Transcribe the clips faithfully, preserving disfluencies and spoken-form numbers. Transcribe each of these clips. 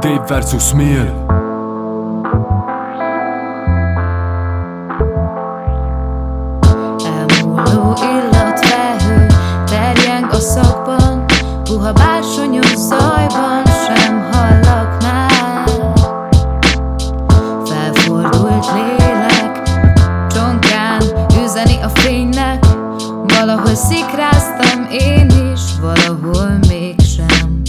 Dave versus Mill. Elmúló illatfelhő terjeng a szakban, puha bársonyos zajban sem hallak már. Felfordult lélek csonkán üzeni a fénynek, valahol szikráztam én is, valahol mégsem.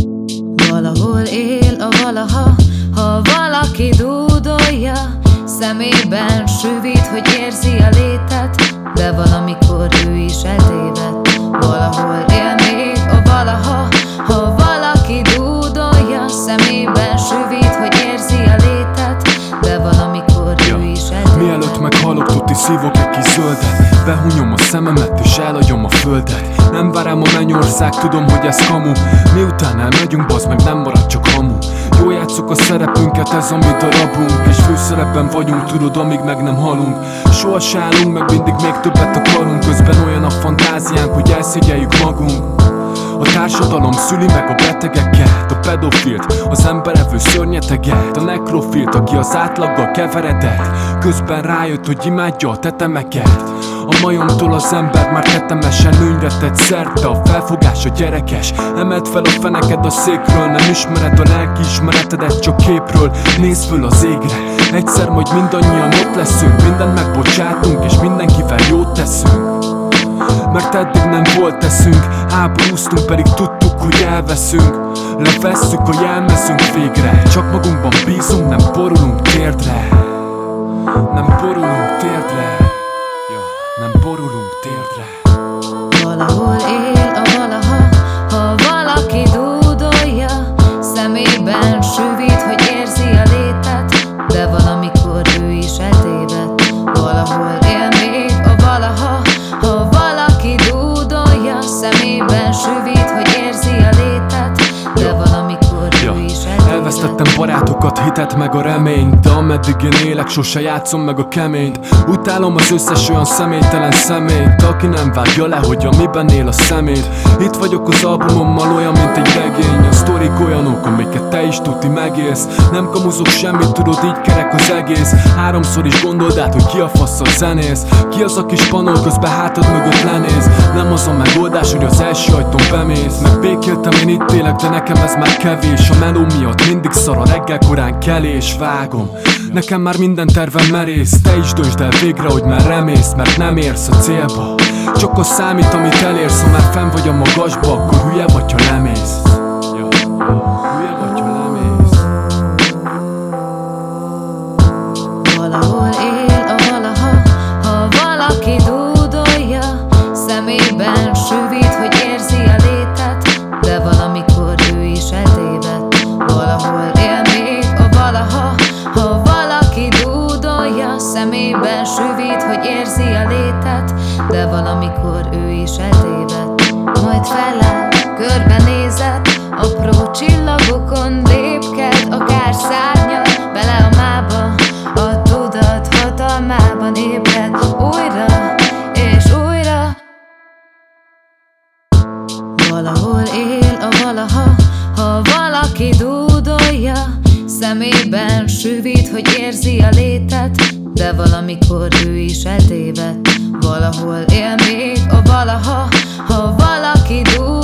Valahol él a valaha, ha valaki dúdolja, szemében sűvít, hogy érzi a létet, de valamikor ő is eltévedt. Valahol él még a valaha, ha valaki dúdolja, szemében sűvít, hogy érzi a létet, de valamikor ja. ő is eltévedt. Mielőtt meghalok, tuti szívok egy kis zöldet, behunyom a szememet és elhagyom a földet. Nem várám a mennyország, tudom, hogy ez kamu. Miután elmegyünk, bazd meg, nem marad csak hamu. Jól játsszuk a szerepünket, ez a mi darabunk, és főszerepben vagyunk, tudod, amíg meg nem halunk. Soha se állunk, meg mindig még többet akarunk. Közben olyan a fantáziánk, hogy elszégyeljük magunk. A társadalom szüli meg a betegeket, a pedofilt, az emberevő szörnyeteget, a nekrofilt, aki az átlaggal keveredett, közben rájött, hogy imádja a tetemeket. A majomtól az ember már tetemesen nőnyre tett szerte, a felfogás a gyerekes. Emeld fel a feneked a székről, nem ismered a lelkiismeretedet, csak képről. Nézd föl az égre, egyszer majd mindannyian ott leszünk. Mindent megbocsátunk és mindenkivel jót teszünk, mert eddig nem volt eszünk. Háborúztunk, pedig tudtuk, hogy elveszünk. Levesszük a jelmezünk végre, csak magunkban bízunk, nem borulunk térdre. Nem borulunk térdre. Nem borulunk térdre. Valahol él a valaha, ha valaki dúdolja, szemében sűvít, hogy érzi a létet, de valamikor ő is eltévedt. Valahol él még a valaha, ha valaki dúdolja, szemében sűvít, hogy érzi a létet, de valamikor ja. ő is eltévedt. Elvesztettem barátokat, hitet meg a reményt, de ameddig én élek, sose játszom meg a keményt. Utálom az összes olyan személytelen személyt, aki nem vágja le, hogy amiben él a szemét. Itt vagyok az albumommal, olyan, mint egy regény. A sztorik olyanok, amiket te is tuti megélsz. Nem kamuzok semmit, tudod, így kerek az egész. Háromszor is gondold át, hogy ki a faszal zenész. Ki az a kis panol, közben hátad mögött lenéz. Nem az a megoldás, hogy az első ajtón bemész. Megbékéltem, én itt élek, de nekem ez már kevés. A meló miatt mindig szar a reggel korán kelés. Vágom, nekem már minden tervem merész. Te is döntsd el végre, hogy már remész, mert nem érsz a célba. Csak az számít, amit elérsz, ha már fenn vagy a magasba, akkor hülye vagy, ha lemész. Ja, hülye vagy, ha lemész. Valahol él a valaha, ha valaki dúdolja, szemében sűvít, hogy érzi a létet, de valamikor ő is eltévedt. Valahol él még a valaha, ha valaki dúdolja, szemében sűvít, hogy érzi a létet, de valamikor ő is eltévedt. Majd feláll, körbenézett, apró csillagokon lépked, akár szárnyal, bele a mába, a tudat hatalmában ébred újra és újra. Valahol él a valaha, ha valaki dúdolja, szemében sűvít, hogy érzi a létet, de valamikor ő is eltévedt. Valahol él még a valaha, ha valaki dúdolja,